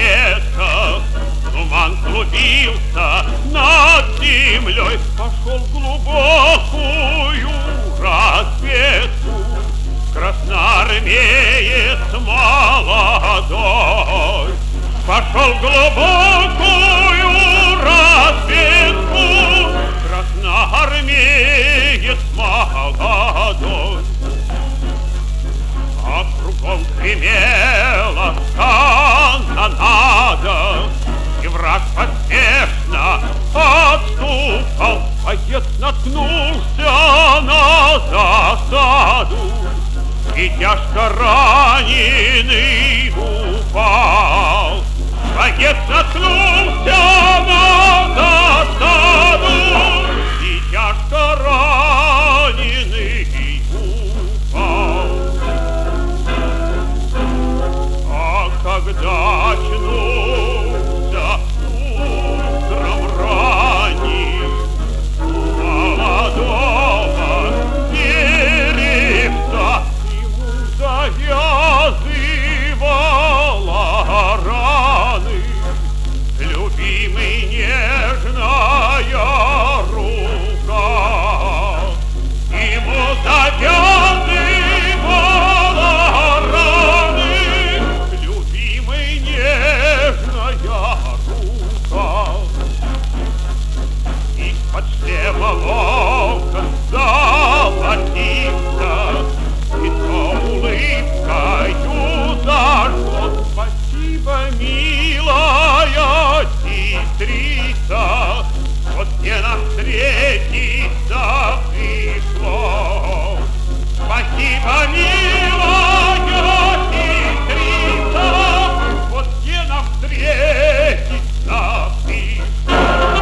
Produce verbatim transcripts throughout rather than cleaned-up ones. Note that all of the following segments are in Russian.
рассвета туман клубился над землей, пошел в глубокую рассвету красноармеец молодой. Пошел в глубокую рассвету красноармеец молодой. А кругом гремела канонада, и враг поспешно отступал. Боец наткнулся на засаду и тяжко раненый упал. Боец наткнулся на засаду и тяжко раненый упал. А когда очнулся утром ранним, молодого деревца ему завязывала раны любимый нежная рука. Ему завязывала раны любимый нежная рука. Из-под шлема локон золотится, лицо улыбкою зашло. Спасибо, милая сестрица, вот где нам встретиться пришло. Спасибо, милая сестрица, вот где нам встретиться пришло.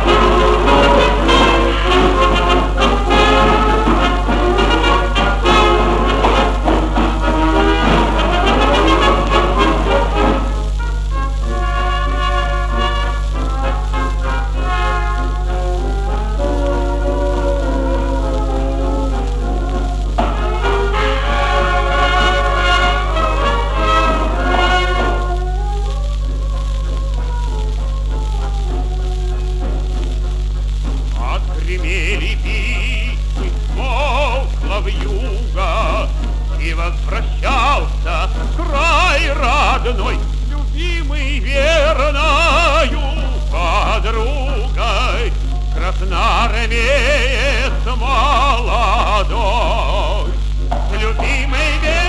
Гремели битвы, смолкла вьюга, и возвращался в край родной любимый верною подругой красноармеец молодой. Любимый верною